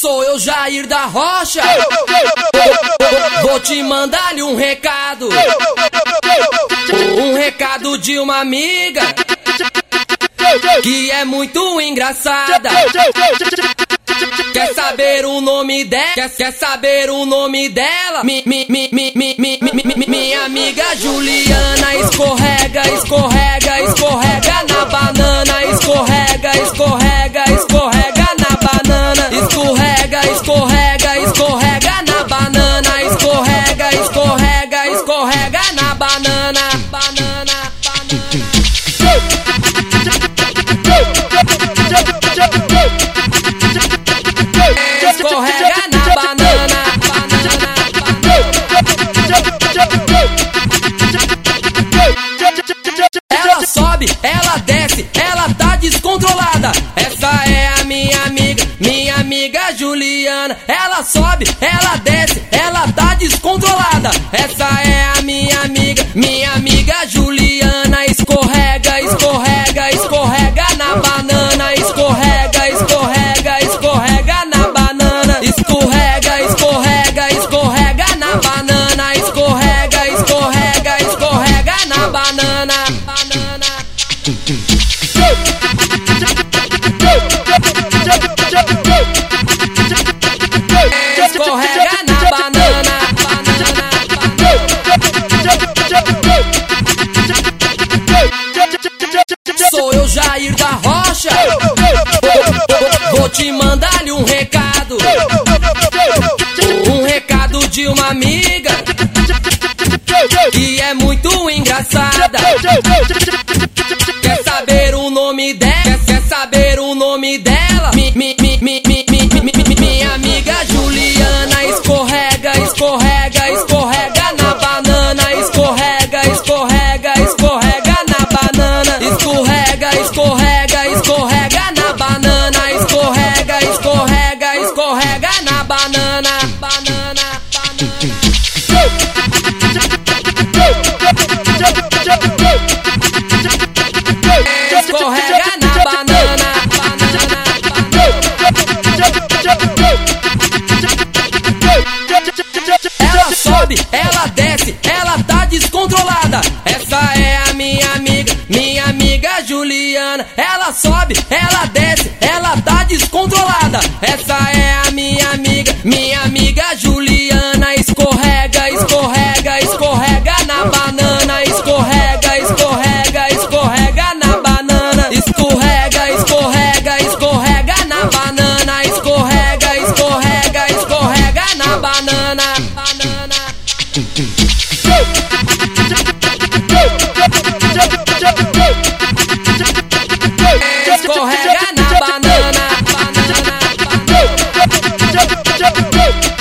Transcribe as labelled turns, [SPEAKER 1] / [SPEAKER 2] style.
[SPEAKER 1] Sou eu, Jair da Rocha. Vou te mandar-lhe um recado. Um recado de uma amiga que é muito engraçada. Quer saber o nome dela? Quer saber o nome dela? Minha amiga Juliana escorrega, escorrega, escorrega na banana. Escorrega, escorrega, escorrega na banana. Escorrega, escorrega, escorrega na banana. Escorrega, escorrega, escorrega na banana. Banana, escorrega na banana, ela sobe, ela desce, ela tá descontrolada. Essa é a minha amiga Juliana. Ela sobe, ela desce, ela tá descontrolada. Essa é a minha amiga Juliana. Escorrega, escorrega, escorrega na banana. Escorrega, escorrega, escorrega na banana. Escorrega, escorrega, escorrega na banana. Escorrega, escorrega, escorrega na banana. Escorrega na banana. Sou eu, Jair da Rocha. Vou te mandar-lhe um recado. Um recado de uma amiga que é muito engraçada. Quer saber o nome dela? Quer saber o nome dela? Minha amiga Juliana escorrega, escorrega, escorrega na banana. Escorrega, escorrega, escorrega na banana. Escorrega, escorrega, escorrega na banana. Escorrega, escorrega, escorrega na banana. Banana, escorrega na banana. Ela sobe, ela desce, ela tá descontrolada. Essa é a minha amiga Juliana. Ela sobe, ela desce, ela tá descontrolada. Essa é a minha amiga Juliana. Escorrega, escorrega, escorrega na banana. Escorrega, escorrega, escorrega na banana. Escorrega, escorrega, escorrega na banana. Escorrega, escorrega, escorrega na banana. Escorrega na banana.